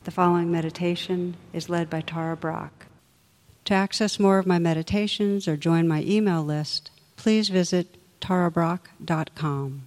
The following meditation is led by Tara Brach. To access more of my meditations or join my email list, please visit tarabrach.com.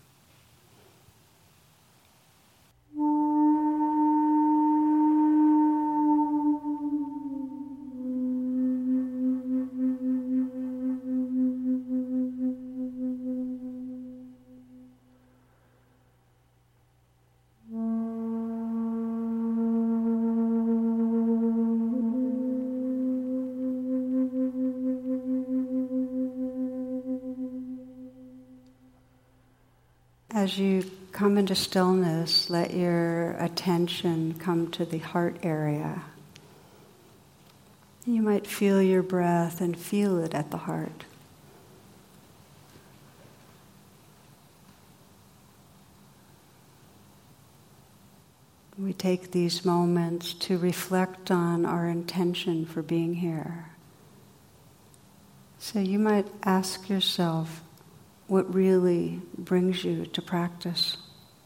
As you come into stillness, let your attention come to the heart area. You might feel your breath and feel it at the heart. We take these moments to reflect on our intention for being here. So you might ask yourself, what really brings you to practice?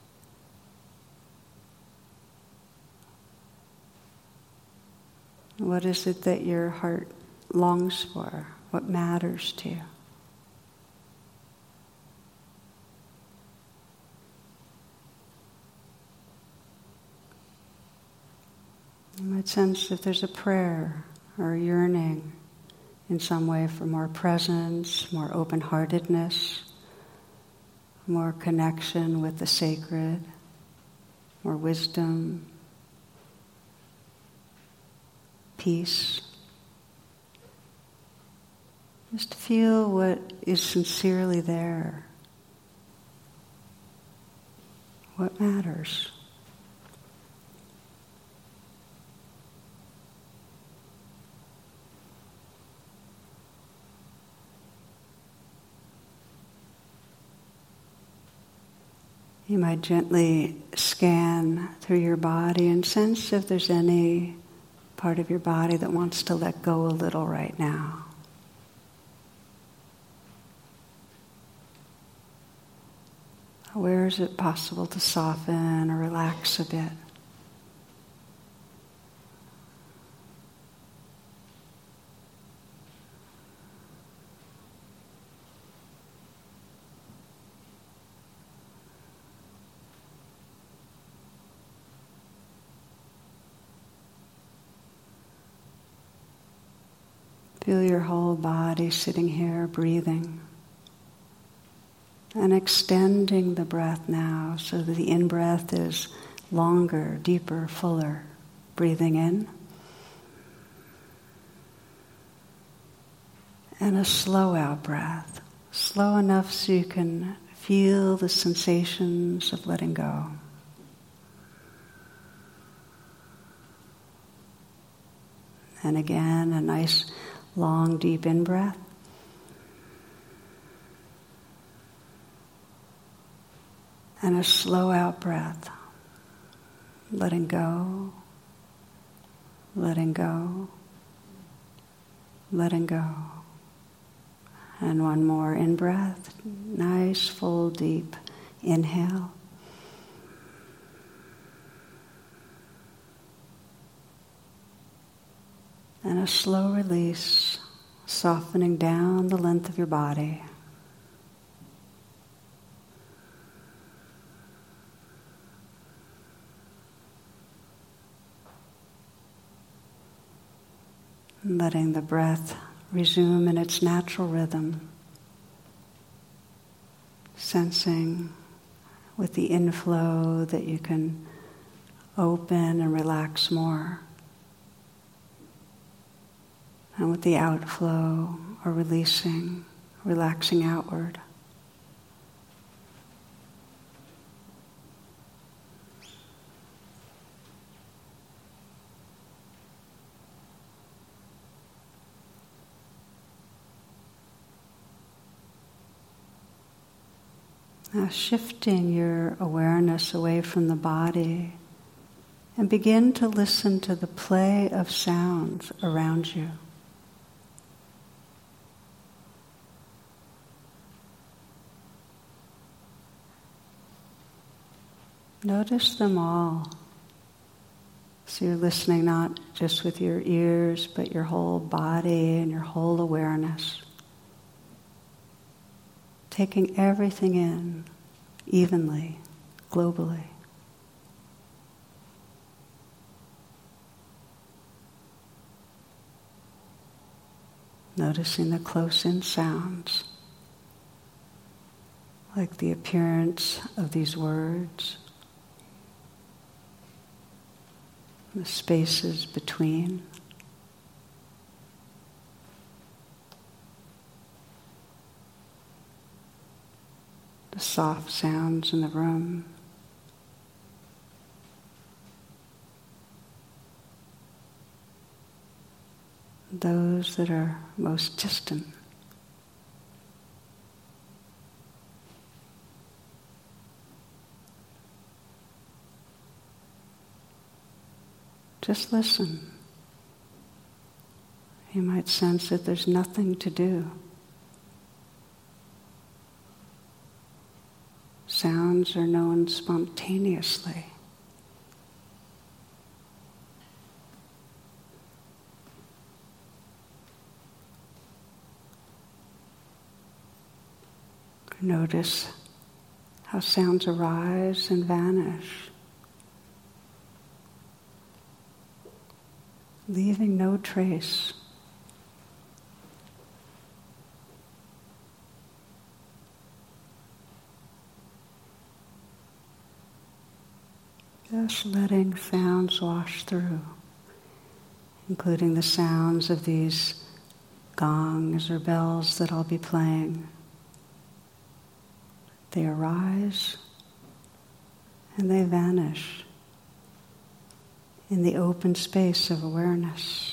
What is it that your heart longs for? What matters to you? You might sense if there's a prayer or a yearning in some way for more presence, more open-heartedness, more connection with the sacred, more wisdom, peace. Just feel what is sincerely there. What matters? You might gently scan through your body and sense if there's any part of your body that wants to let go a little right now. Where is it possible to soften or relax a bit? Feel your whole body sitting here, breathing. And extending the breath now so that the in-breath is longer, deeper, fuller. Breathing in. And a slow out breath. Slow enough so you can feel the sensations of letting go. And again, a nice long, deep in-breath. And a slow out breath. Letting go, letting go, letting go. And one more in-breath. Nice, full, deep inhale. And a slow release, softening down the length of your body. Letting the breath resume in its natural rhythm. Sensing with the inflow that you can open and relax more. And with the outflow or releasing, relaxing outward. Now shifting your awareness away from the body and begin to listen to the play of sounds around you. Notice them all. So you're listening not just with your ears, but your whole body and your whole awareness. Taking everything in evenly, globally. Noticing the close-in sounds, like the appearance of these words, the spaces between. The soft sounds in the room. Those that are most distant. Just listen. You might sense that there's nothing to do. Sounds are known spontaneously. Notice how sounds arise and vanish, leaving no trace. Just letting sounds wash through, including the sounds of these gongs or bells that I'll be playing. They arise and they vanish in the open space of awareness.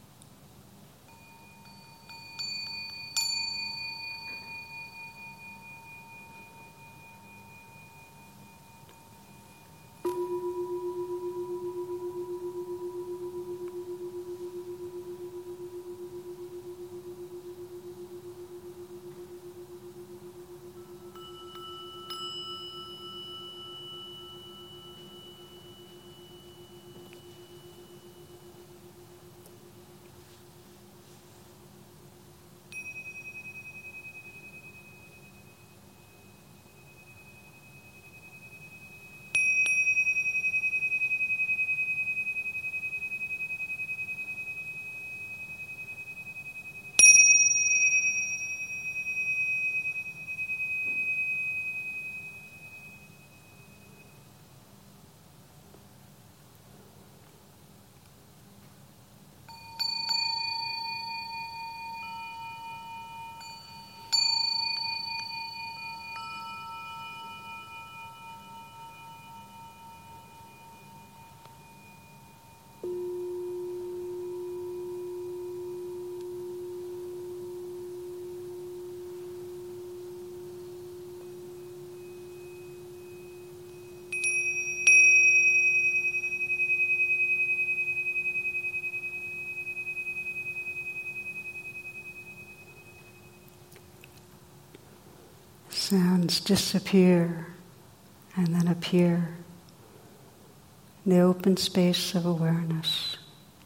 Sounds disappear and then appear in the open space of awareness.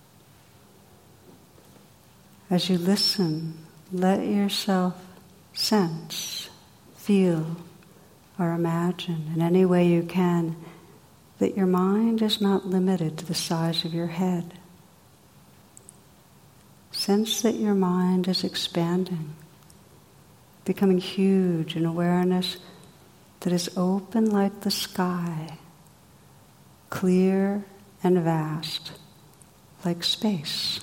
As you listen, let yourself sense, feel, or imagine in any way you can that your mind is not limited to the size of your head. Sense that your mind is expanding, becoming huge in awareness that is open like the sky, clear and vast like space.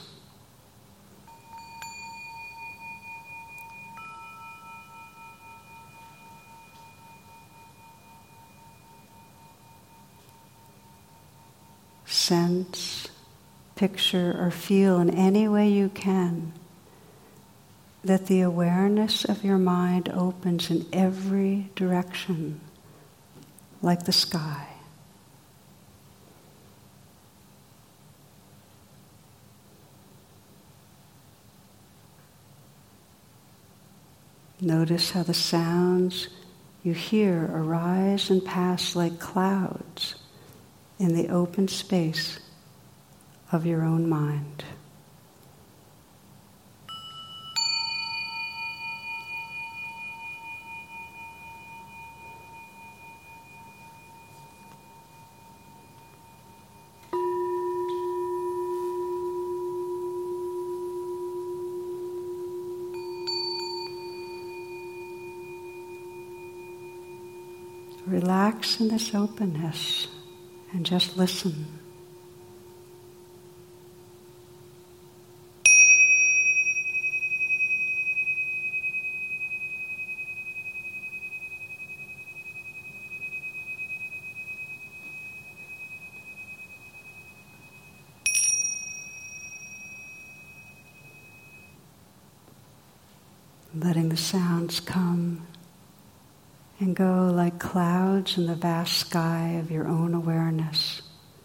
Sense, picture, or feel in any way you can that the awareness of your mind opens in every direction, like the sky. Notice how the sounds you hear arise and pass like clouds in the open space of your own mind. Relax in this openness and just listen. Letting the sounds come and go like clouds in the vast sky of your own awareness,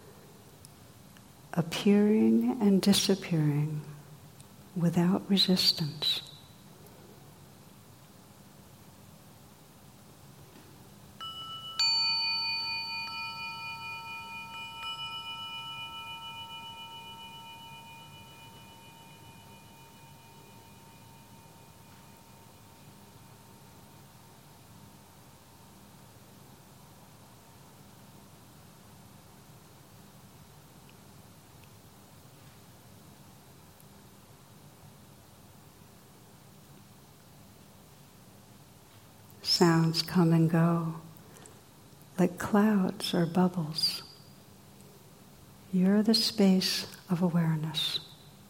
appearing and disappearing without resistance. Sounds come and go like clouds or bubbles. You're the space of awareness.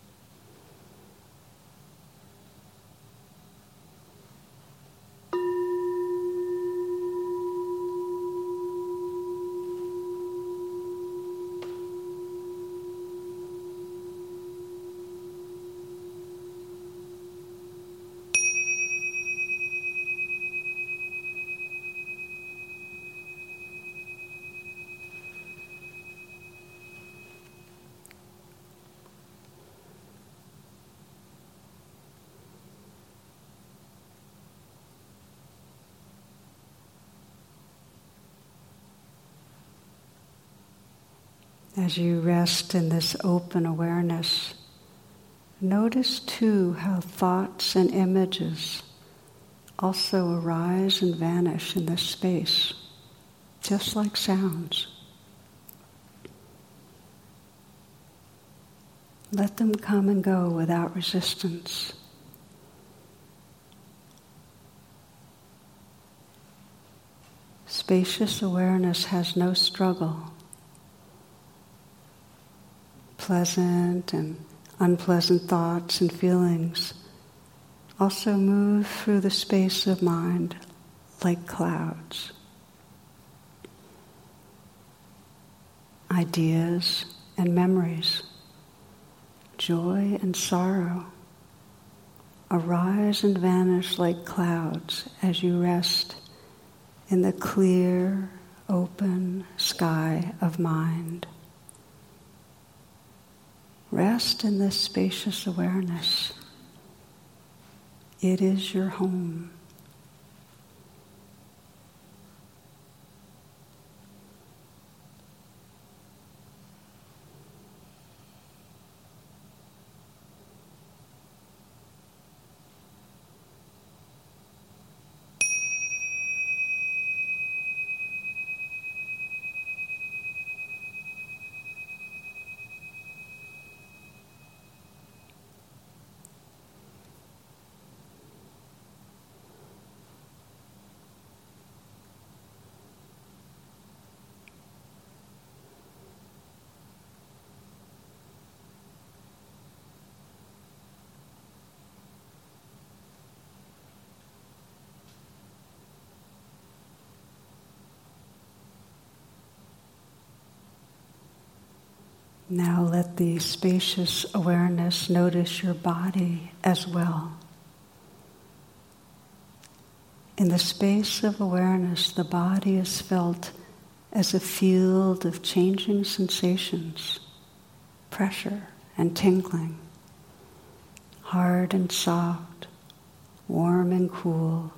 As you rest in this open awareness, notice too how thoughts and images also arise and vanish in this space, just like sounds. Let them come and go without resistance. Spacious awareness has no struggle. Pleasant and unpleasant thoughts and feelings also move through the space of mind like clouds. Ideas and memories, joy and sorrow arise and vanish like clouds as you rest in the clear, open sky of mind. Rest in this spacious awareness. It is your home. Now let the spacious awareness notice your body as well. In the space of awareness, the body is felt as a field of changing sensations, pressure and tingling, hard and soft, warm and cool,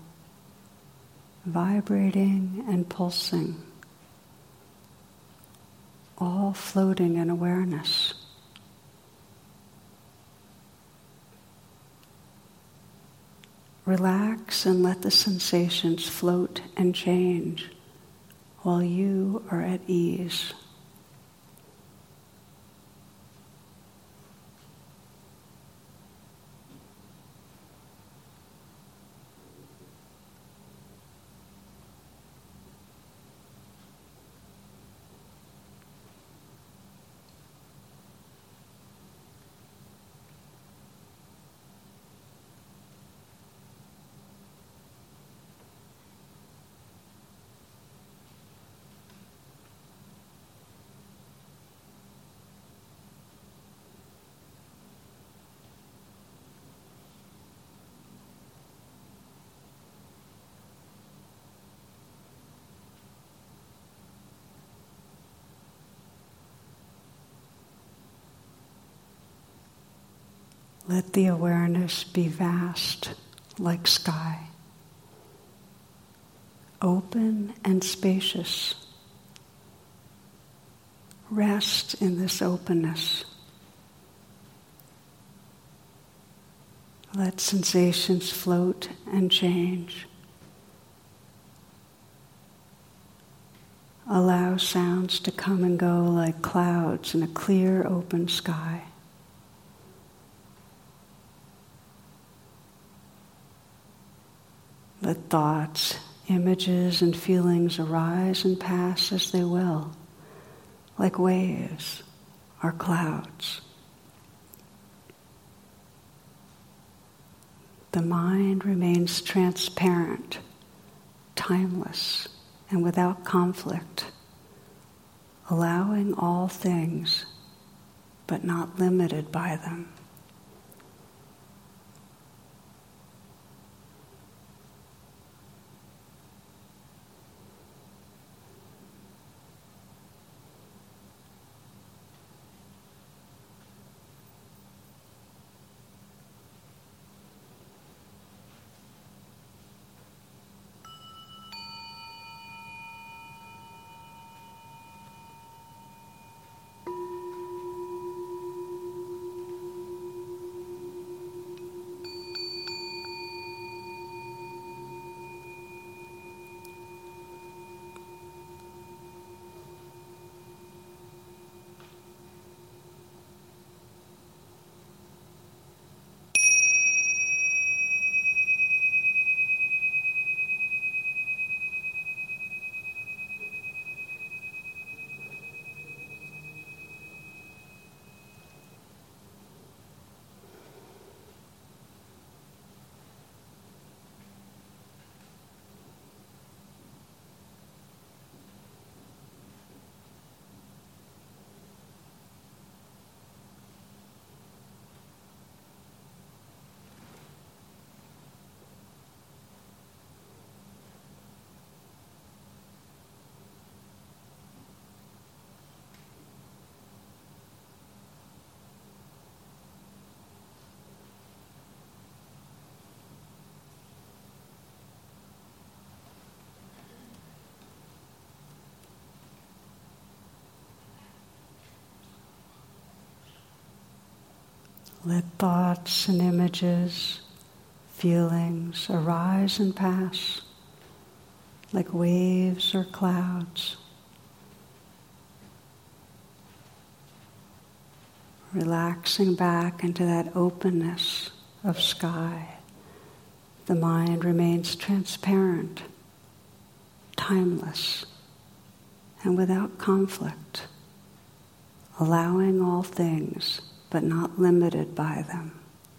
vibrating and pulsing, all floating in awareness. Relax and let the sensations float and change while you are at ease. Let the awareness be vast like sky, open and spacious. Rest in this openness. Let sensations float and change. Allow sounds to come and go like clouds in a clear, open sky. Let thoughts, images, and feelings arise and pass as they will, like waves or clouds. The mind remains transparent, timeless, and without conflict, allowing all things, but not limited by them. Let thoughts and images, feelings arise and pass like waves or clouds. Relaxing back into that openness of sky, the mind remains transparent, timeless, and without conflict, allowing all things but not limited by them.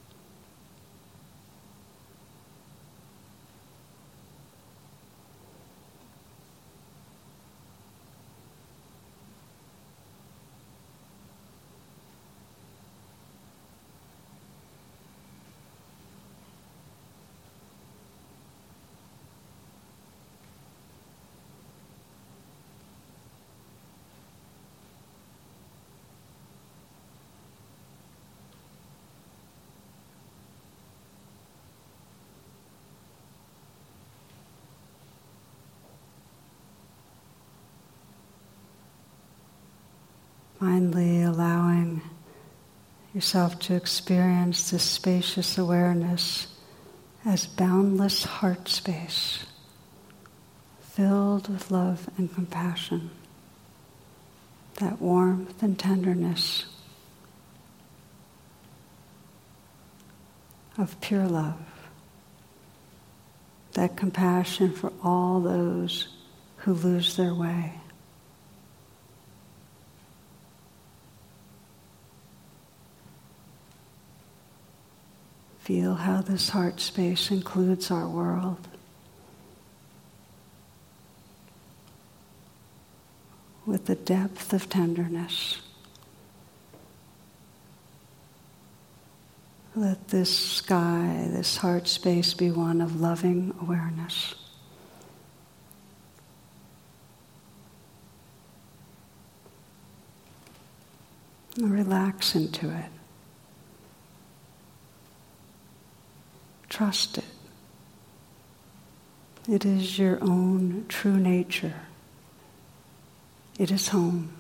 Finally, allowing yourself to experience this spacious awareness as boundless heart space, filled with love and compassion, that warmth and tenderness of pure love, that compassion for all those who lose their way. Feel how this heart space includes our world. With the depth of tenderness. Let this sky, this heart space be one of loving awareness. Relax into it. Trust it. It is your own true nature. It is home.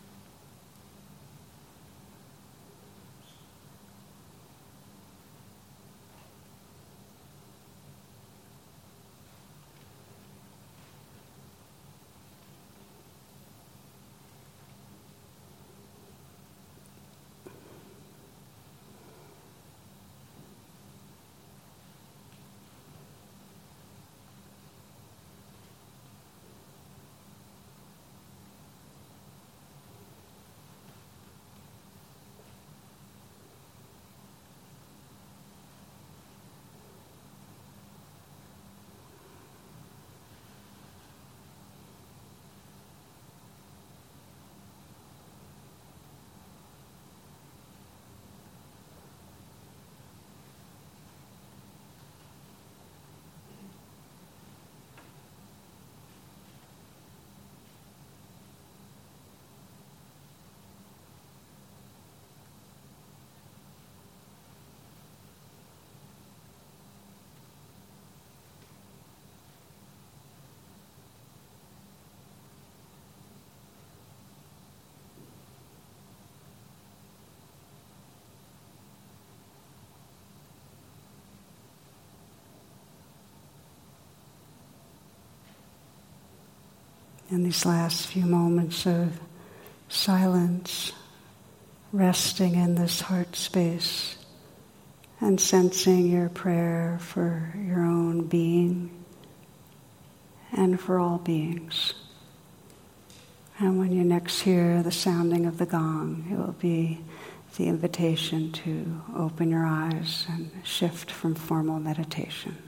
In these last few moments of silence, resting in this heart space and sensing your prayer for your own being and for all beings. And when you next hear the sounding of the gong, it will be the invitation to open your eyes and shift from formal meditation.